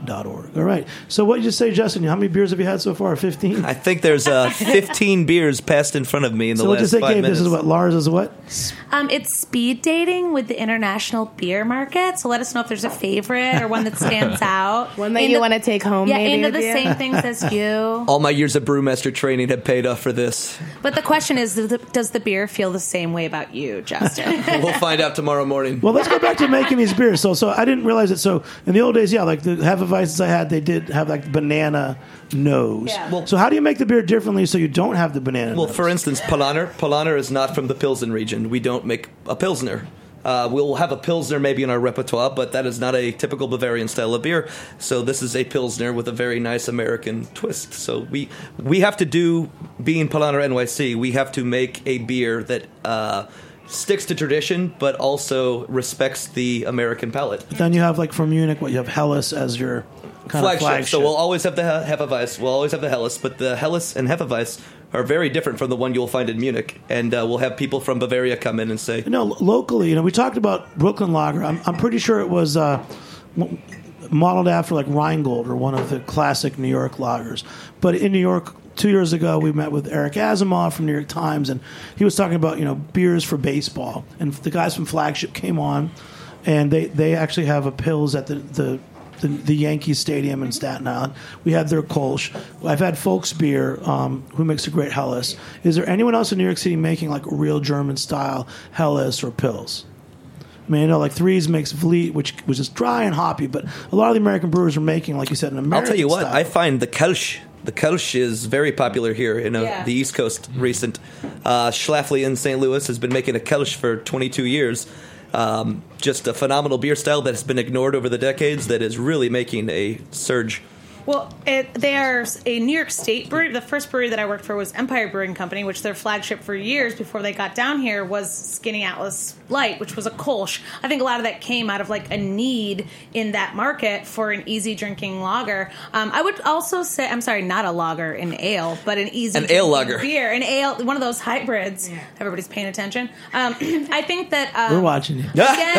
dot org. All right. So what did you say, Justin? How many beers have you had so far? fifteen? I think there's uh, fifteen beers passed in front of me in the so last what did you say, five Gabe? minutes. This is what? Lars is what? Um, it's speed dating with the International Beer Market. So let us know if there's a favorite or one that stands out. One that Into- you want to take home, Yeah, maybe. into with the you? same things as you. All my years of brewmaster training have paid off for this. But the question is, does the, does the beer feel the same way about you, Justin? We'll find out tomorrow morning. Well, let's go back to making these beers. So, so I didn't realize it. So, in the old days, yeah, like the Hefeweizen's I had, they did have like banana nose. Yeah. Well- so, how do you make the beer differently so you don't have the banana Well, nose? for instance, Polaner. Polaner is not from the Pilsen region. We don't make a Pilsner. Uh, we'll have a Pilsner maybe in our repertoire, but that is not a typical Bavarian style of beer. So this is a Pilsner with a very nice American twist. So we we have to do, being Polaner N Y C, we have to make a beer that uh, sticks to tradition, but also respects the American palate. Then you have like from Munich, what you have Helles as your kind Flagship. of flagship. So we'll always have the He- Hefeweiss. We'll always have the Helles, but the Helles and Hefeweiss are very different from the one you'll find in Munich. And uh, we'll have people from Bavaria come in and say, No, lo- locally, you know, we talked about Brooklyn Lager. I'm, I'm pretty sure it was uh, m- modeled after like Rheingold or one of the classic New York lagers. But in New York, two years ago, we met with Eric Asimov from New York Times, and he was talking about, you know, beers for baseball. And the guys from Flagship came on, and they, they actually have a Pils at the, the The, the Yankee Stadium in Staten Island. We had their Kolsch. I've had Folks Beer, um, who makes a great Helles. Is there anyone else in New York City making like a real German style Helles or Pils? I mean, I know like Threes makes Vliet, which which is dry and hoppy, but a lot of the American brewers are making, like you said, an American I'll tell you what, style. I find the Kelch. The Kelch is very popular here in uh, Yeah. the East Coast. Recent uh, Schlafly in Saint Louis has been making a Kelch for twenty-two years. Um, just a phenomenal beer style that has been ignored over the decades that is really making a surge. Well, it, they are a New York State brewery. The first brewery that I worked for was Empire Brewing Company, which their flagship for years before they got down here was Skinny Atlas Light, which was a Kolsch. I think a lot of that came out of like a need in that market for an easy drinking lager. Um, I would also say, I'm sorry, not a lager, an ale, but an easy An ale drinking lager. beer, an ale, one of those hybrids. Everybody's paying attention. Um, I think that um, We're watching you.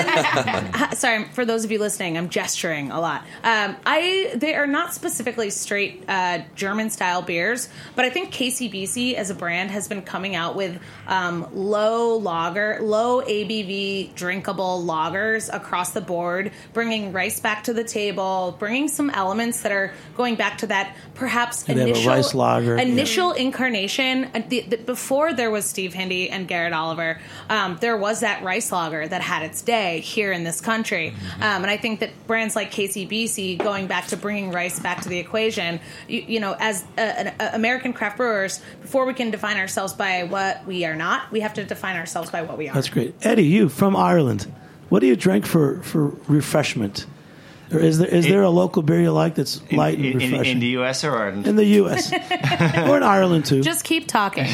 Again, sorry, for those of you listening, I'm gesturing a lot. Um, I they are not specifically straight uh, German style beers, but I think K C B C as a brand has been coming out with um, low lager, low A B V drinkable lagers across the board, bringing rice back to the table, bringing some elements that are going back to that perhaps They have a initial rice lager, initial incarnation. Uh, the, the, before there was Steve Hindy and Garrett Oliver, um, there was that rice lager that had its day here in this country. Um, and I think that brands like K C B C, going back to bringing rice back to the equation, you, you know, as a, an a American craft brewers, before we can define ourselves by what we are not, we have to define ourselves by what we are. That's great. Eddie, you from Ireland, what do you drink for, for refreshment? Or is there is It- there a local beer you like that's light in, and in, refreshing? in the U S or Ireland? In the U S or in Ireland too. Just keep talking.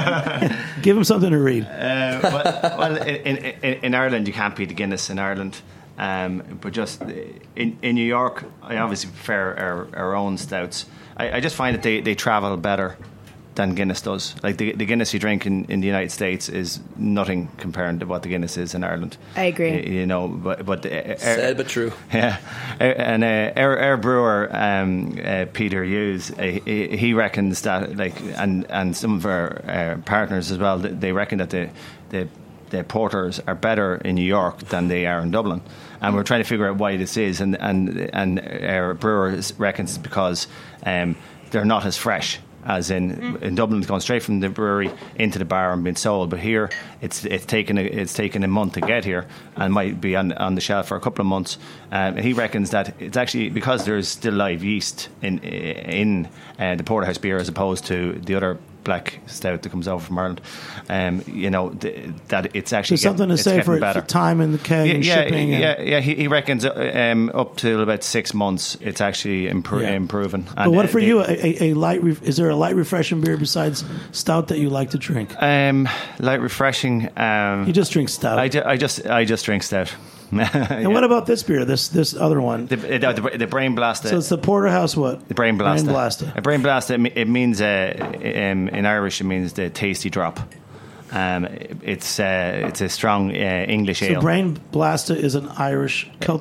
Give them something to read. Uh, well, well in, in, in Ireland, you can't beat the Guinness in Ireland. Um, but just in, in New York, I obviously prefer our, our own stouts. I, I just find that they, they travel better than Guinness does. Like the, the Guinness you drink in, in the United States is nothing compared to what the Guinness is in Ireland. I agree. You, you know, but but uh, Sad but true. Yeah, and uh, our, our brewer um, uh, Peter Hughes, uh, he, he reckons that like, and and some of our uh, partners as well, they reckon that the the the porters are better in New York than they are in Dublin, and we're trying to figure out why this is, and and and our brewer reckons it's because um, they're not as fresh. As in, mm. in Dublin, it's gone straight from the brewery into the bar and been sold. But here, it's it's taken a, it's taken a month to get here, and might be on on the shelf for a couple of months. Um, and he reckons that it's actually because there's still live yeast in in uh, the porterhouse beer as opposed to the other black stout that comes over from Ireland. Um, you know th- that it's actually There's something get, to say for, better. for time in the keg Yeah, and yeah, shipping. yeah, and, yeah. He, he reckons um, up to about six months, it's actually impro- Yeah. improving. But And, what uh, for they- you? A, a, a light? Ref- is there a light refreshing beer besides stout that you like to drink? Um, light refreshing. Um, You just drink stout. I, ju- I just I just drink stout. And what about this beer? This this other one. the, the, the, the Brain Blaster? So it's the Porterhouse what? the Brain Blaster. Brain Blaster. A Brain Blaster. It, me- it means uh, um, in Irish it means the tasty drop. Um, it's uh, it's a strong uh, English So ale. Brain Blaster is an Irish Celtic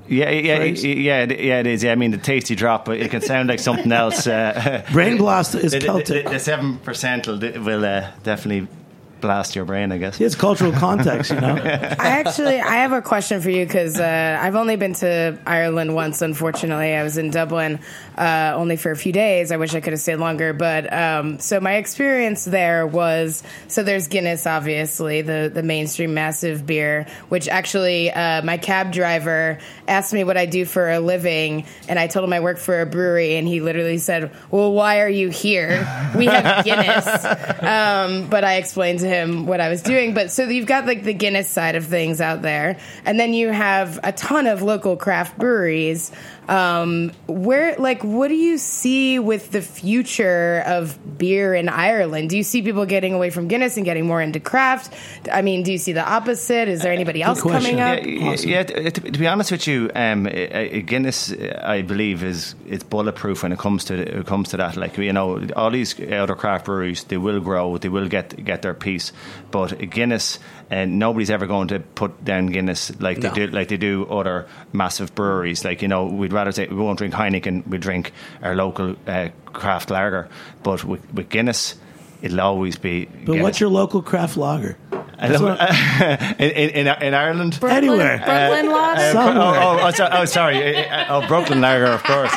Yeah, yeah, phrase? yeah, yeah, yeah, it is. Yeah, I mean, the tasty drop, but it can sound like something else. Uh, Brain blast is the, Celtic. The, the seven percent will, will uh, definitely blast your brain, I guess. It's cultural context, you know. I actually, I have a question for you because uh, I've only been to Ireland once. Unfortunately, I was in Dublin uh, only for a few days. I wish I could have stayed longer, but um, so my experience there was so there's Guinness, obviously the the mainstream massive beer, which actually uh, my cab driver asked me what I do for a living, and I told him I work for a brewery, and he literally said, "Well, why are you here? We have Guinness." Um, but I explained to him what I was doing. But so you've got like the Guinness side of things out there, and then you have a ton of local craft breweries. Um, where, like, what do you see with the future of beer in Ireland? Do you see people getting away from Guinness and getting more into craft? I mean, do you see the opposite? Is there anybody else coming up? Yeah, Awesome. yeah, to, to be honest with you, um, Guinness, I believe, is it's bulletproof when it comes to it comes to that. Like, you know, all these other craft breweries, they will grow, they will get get their piece, but Guinness. And nobody's ever going to put down Guinness like they No. do, like they do other massive breweries. Like, you know, we'd rather say we won't drink Heineken, we drink our local uh, craft lager. But with, with Guinness, it'll always be. But Guinness. what's your local craft lager? I don't- in, in, in Ireland? Brooklyn, Anywhere. Brooklyn Lots. Uh, Somewhere. oh, oh, oh, so, oh, sorry. Uh, Oh, Brooklyn Lager, of course.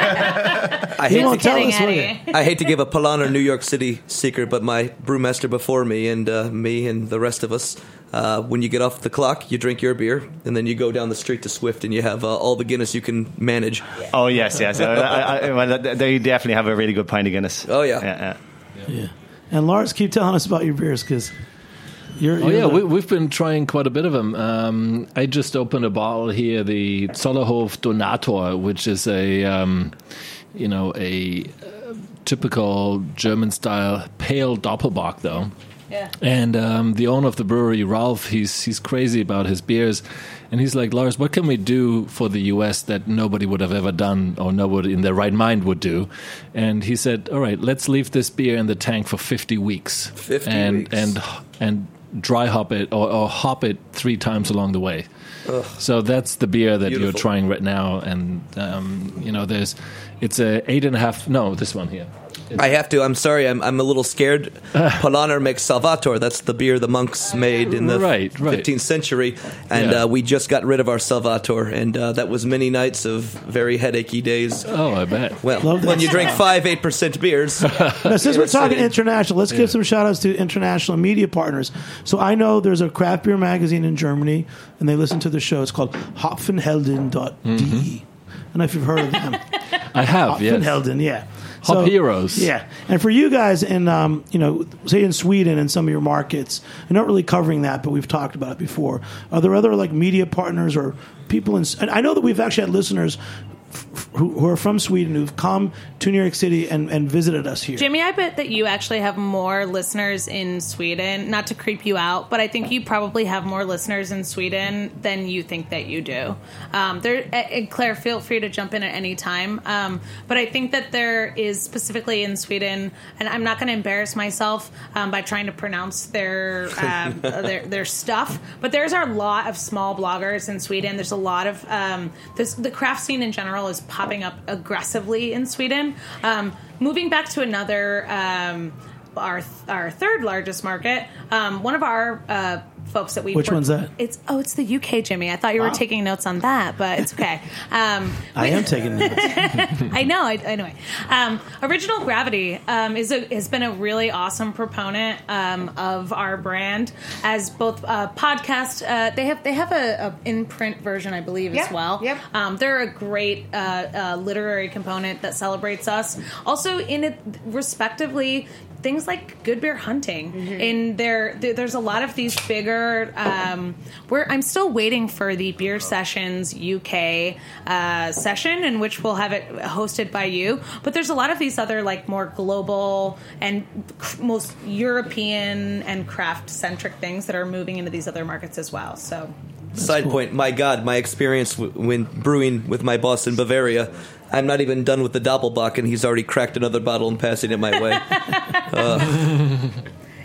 I He hate, won't to, tell Kidding, us, will you? Eddie. I hate to give a Polana New York City secret, but my brewmaster before me and uh, me and the rest of us, uh, when you get off the clock, you drink your beer, and then you go down the street to Swift, and you have uh, all the Guinness you can manage. Oh, yes, yes. Uh, I, I, well, they definitely have a really good pint of Guinness. Oh, yeah. yeah, yeah. Yeah. And Lars, keep telling us about your beers because you're. Oh you're yeah, the- we, we've been trying quite a bit of them. Um, I just opened a bottle here, the Zollerhof Donator, which is a, um, you know, a uh, typical German-style pale Doppelbock, though. Yeah. And um, the owner of the brewery, Ralph, he's he's crazy about his beers, and he's like, Lars, what can we do for the U S that nobody would have ever done, or nobody in their right mind would do? And he said, all right, let's leave this beer in the tank for fifty weeks, fifty and weeks. and and dry hop it or, or hop it three times along the way. Ugh. So that's the beer that Beautiful. you're trying right now, and um, you know, there's it's a eight and a half. No, this one here. I have to. I'm sorry. I'm I'm a little scared. Polaner makes Salvator. That's the beer the monks made in the Right, right. fifteenth century, and Yeah. uh, we just got rid of our Salvator, and uh, that was many nights of very headachy days. Oh, I bet. Well, Love that when you drink five eight percent beers, Now, since we're talking international, let's give some shout outs to international media partners. So I know there's a craft beer magazine in Germany, and they listen to the show. It's called hopfenhelden dot d e. Mm-hmm. I don't know if you've heard of them. I have, yes. Hopfenhelden, yeah. Hop Heroes. Yeah. And for you guys in, um, you know, say in Sweden and some of your markets, you're not really covering that, but we've talked about it before. Are there other, like, media partners or people in... And I know that we've actually had listeners f- who, who are from Sweden who've come to New York City and, and visited us here. Jimmy, I bet that you actually have more listeners in Sweden. Not to creep you out, but I think you probably have more listeners in Sweden than you think that you do. Um, there, and Claire, feel free to jump in at any time. Um, but I think that there is specifically in Sweden, and I'm not going to embarrass myself um, by trying to pronounce their, um, their their stuff. But there's a lot of small bloggers in Sweden. There's a lot of um, this, the craft scene in general is popping up aggressively in Sweden. Um, moving back to another, um, our our third largest market, um, one of our uh, folks that we Which work- one's that? It's oh, it's the U K, Jimmy. I thought you were taking notes on that, but it's okay. Um, I am taking notes. I know. I, anyway, um, Original Gravity um, is a, has been a really awesome proponent um, of our brand as both a podcast. Uh, they have they have a, a in print version, I believe, as Yep, well. yep. Um, they're a great uh, uh, literary component that celebrates us. Also, in it, respectively, things like Good Beer Hunting. Mm-hmm. In there, there, there's a lot of these bigger. Um, where I'm still waiting for the Beer Sessions U K uh, session, in which we'll have it hosted by you. But there's a lot of these other like more global and cr- most European and craft centric things that are moving into these other markets as well. So. side point, my God, my experience w- when brewing with my boss in Bavaria, I'm not even done with the Doppelbock, and he's already cracked another bottle and passing it my way. uh,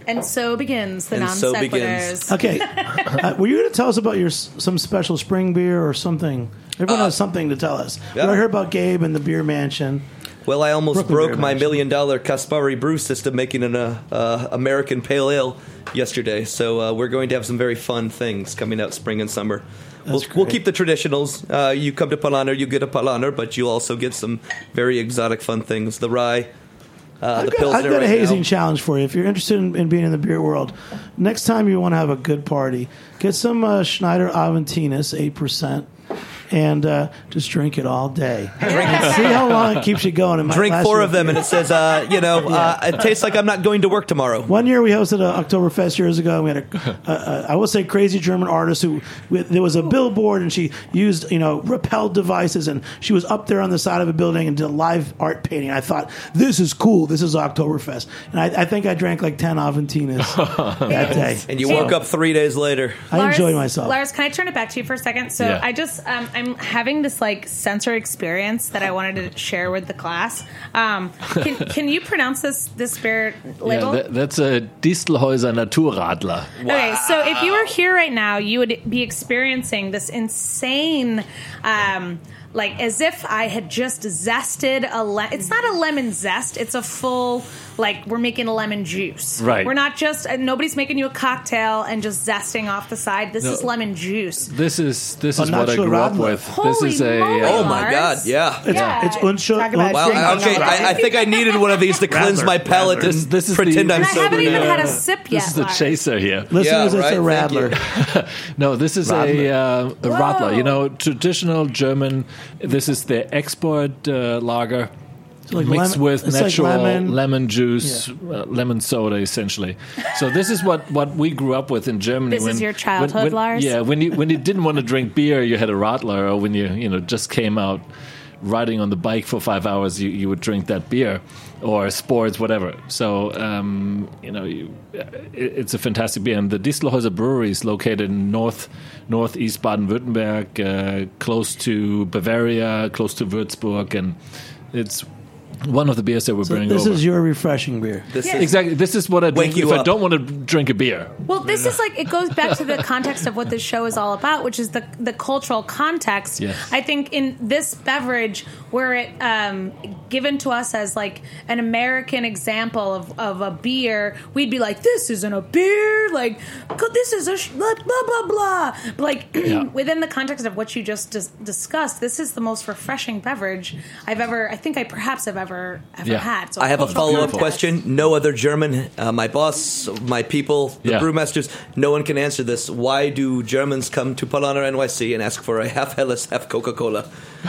And so begins the And non so sequiturs. begins. Okay. Uh, were you going to tell us about your s- some special spring beer or something? Everyone Uh, has something to tell us. yeah. I heard about Gabe and the Beer Mansion. Well, I almost Brooklyn broke Beer my Mansion. million dollar Caspari brew system making an uh, uh, American Pale Ale yesterday. So uh, we're going to have some very fun things coming out spring and summer. We'll, That's we'll great. keep the traditionals. Uh, you come to Palaner, you get a Palaner, but you also get some very exotic fun things. The rye, uh, the I've got, Pilsner I've got a right hazing now. challenge for you. If you're interested in, in being in the beer world, next time you want to have a good party, get some uh, Schneider Aventinus, eight percent, and uh, just drink it all day. And see how long it keeps you going. It might Drink last four you a of them, and it says, uh, you know, uh, it tastes like I'm not going to work tomorrow. One year we hosted an Oktoberfest years ago. And we had a, a, a, I will say, crazy German artist who we, there was a billboard, and she used you know rappel devices, and she was up there on the side of a building and did a live art painting. I thought, this is cool. This is Oktoberfest, and I, I think I drank like ten Aventinas that day. And you woke up three days later. I enjoyed myself. Lars, can I turn it back to you for a second? So Yeah. I just, um, I'm having this like sensory experience that I wanted to share with the class. Um, can, can you pronounce this this beer label? Yeah, that, that's a Distelhäuser Naturradler. Okay, so if you were here right now, you would be experiencing this insane, um, like as if I had just zested a le- it's not a lemon zest, it's a full, like we're making a lemon juice. Right. We're not just, uh, nobody's making you a cocktail and just zesting off the side. This No. is lemon juice. This is this A is what I natural grew up Radler. with. Holy this is a moly. uh, Oh, my Lars. God, yeah. It's, Yeah. it's unshut. Talk about Wow, drinking okay, on I, I think I needed one of these to cleanse Radler, my palate Radler. and This- this is pretend the- I'm And I sober. haven't even now. had a sip yet. this is the Lars. chaser here. Listeners, Yeah, it's a right, thank you. Radler. No, this is Radler. a, uh, a Radler. Whoa. You know, traditional German. This is the export uh, lager. like mixed lemon- with it's like natural lemon- lemon, juice, uh, lemon soda, essentially. So this is what, what we grew up with in Germany. This is your childhood, when, Lars? Yeah, when you when you didn't want to drink beer, you had a Radler, or when you you know just came out riding on the bike for five hours, you, you would drink that beer, or sports, whatever. So um, you know, you, it, it's a fantastic beer. And the Distelhäuser Brewery is located in north northeast Baden-Württemberg, uh, close to Bavaria, close to Würzburg, and it's one of the beers that we're So bringing this over. is your refreshing beer. This Yeah. is Exactly. This is what I drink Wake you if I up. don't want to drink a beer. Well, this is like, it goes back to the context of what this show is all about, which is the the cultural context. Yes. I think in this beverage, were it um, given to us as like an American example of, of a beer, we'd be like, this isn't a beer, like, this is a sh- blah, blah, blah, blah. But like, Yeah. within the context of what you just dis- discussed, this is the most refreshing beverage I've ever, I think I perhaps have ever, ever Yeah. had. So I have a cultural follow-up context. question. No other German, uh, my boss, my people, the Yeah. brewmasters, no one can answer this. Why do Germans come to Palaner N Y C and ask for a half Helles, half Coca-Cola?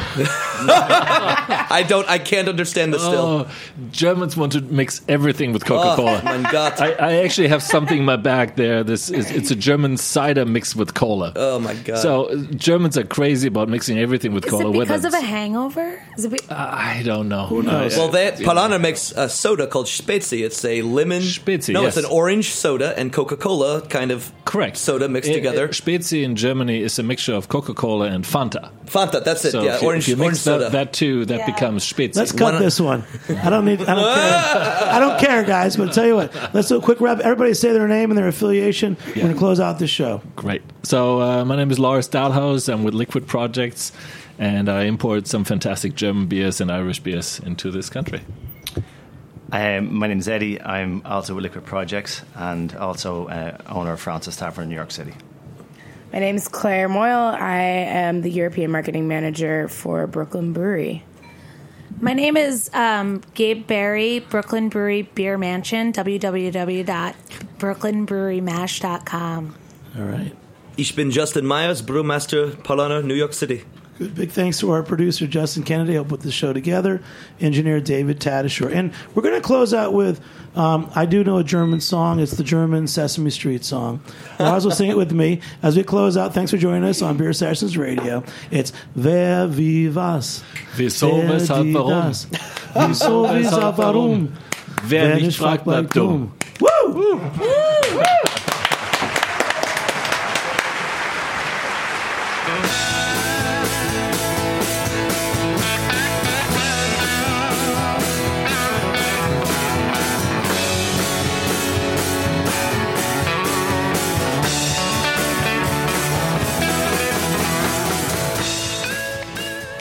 I don't, I can't understand this still. Oh, Germans want to mix everything with Coca-Cola. Oh, mein Gott. I, I actually have something in my bag there. This is it's a German cider mixed with cola. Oh, my God. So uh, Germans are crazy about mixing everything with Is cola. it whether because of a it's- hangover? Is it be- I don't know. Who knows? Well, they, Palaner makes a soda called Spezi. It's a lemon. Spezi, No, yes. it's an orange soda and Coca-Cola kind of Correct. soda mixed Uh, uh, together. Spezi in Germany is a mixture of Coca-Cola and Fanta. Fanta, that's it. So yeah, if you, orange, if you orange mix soda. that, that too, that Yeah. becomes Spezi. Let's cut One- this one. I don't need. I don't care. I don't care, guys. But I'll tell you what. Let's do a quick wrap. Everybody say their name and their affiliation. We're going to close out this show. Great. So uh, my name is Lars Dahlhaus. I'm with Liquid Projects, and I import some fantastic German beers and Irish beers into this country. Um, my name is Eddie. I'm also with Liquid Projects and also uh, owner of Francis Tavern in New York City. My name is Claire Moyle. I am the European Marketing Manager for Brooklyn Brewery. My name is um, Gabe Barry, Brooklyn Brewery Beer Mansion, w w w dot brooklyn brewery mash dot com. All right. Ich bin Justin Myers, Brewmaster, Palaner, New York City. Good. Big thanks to our producer, Justin Kennedy, helped put the show together, engineer David Tadishore. And we're going to close out with, um, I do know a German song. It's the German Sesame Street song. Lars will sing it with me. As we close out, thanks for joining us on Beer Sessions Radio. It's Wer, wie, was. Wieso, Wer, weshalb, die, warum? das. Wieso, weshalb, warum. Wer nicht fragt, bleibt dumm. Woo!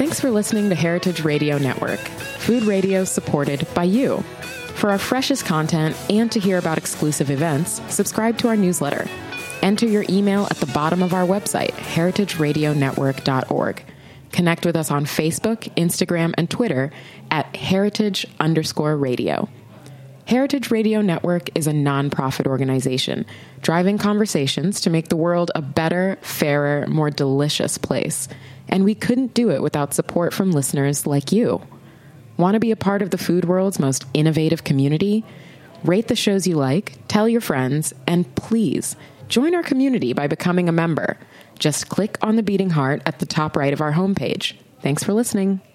Thanks for listening to Heritage Radio Network, food radio supported by you. For our freshest content and to hear about exclusive events, subscribe to our newsletter. Enter your email at the bottom of our website, heritage radio network dot org. Connect with us on Facebook, Instagram, and Twitter at heritage underscore radio. Heritage Radio Network is a nonprofit organization driving conversations to make the world a better, fairer, more delicious place. And we couldn't do it without support from listeners like you. Want to be a part of the food world's most innovative community? Rate the shows you like, tell your friends, and please join our community by becoming a member. Just click on the beating heart at the top right of our homepage. Thanks for listening.